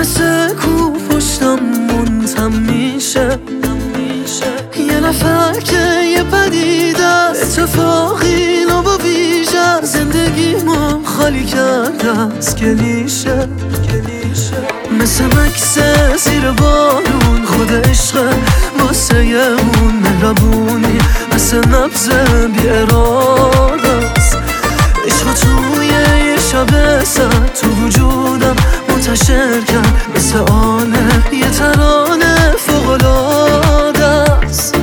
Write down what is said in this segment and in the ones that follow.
مثل کو پشتم منتم میشه، یه نفر که یه پدیده اتفاقی نو با ویژه زندگیمو خالی کرده از کلیشه. مثل مکس زیر بارون خود عشق واسه یه اون مهربونی، مثل نبض بی اراده است عشق توی یه شب سد تو وجودم منتشر کرد، مثل آنه یه ترانه فوق‌العاده است.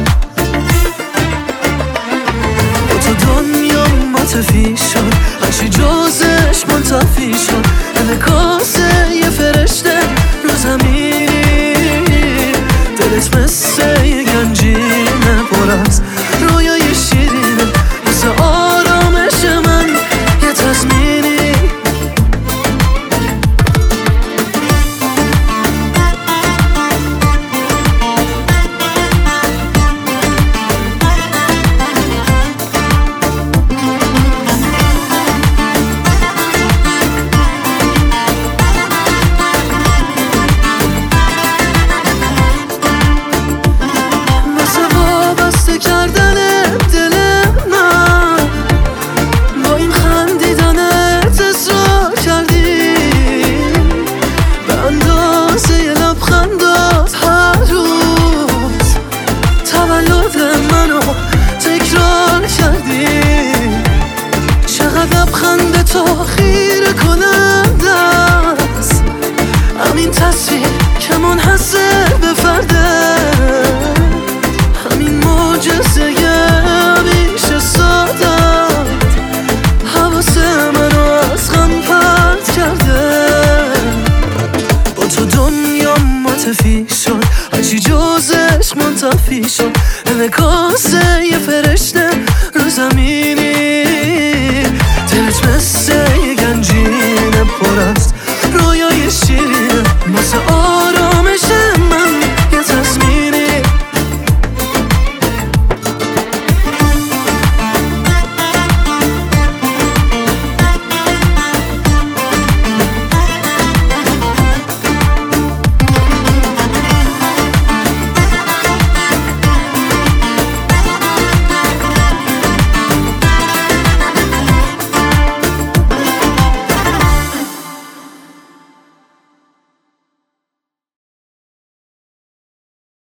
با تو دنیا متفی شد، هرچی جزش منتفی شد، انعکاسه یه فرشته رو زمین. دلت مثل یه گنجینه پر از رویای شیرینه، مثل آرامش من یه تضمینی. لبخند تو خیره کننده است، همین تصویر که منحصر به فرده، همین معجزه همیشه ساده حواس منو از غم پرت کرده. با تو دنیا متفی شد، هرچی جزش منتفی شد، انعکاسه یه فرشته رو زمینی. دلت مثل یه گنجینه پر از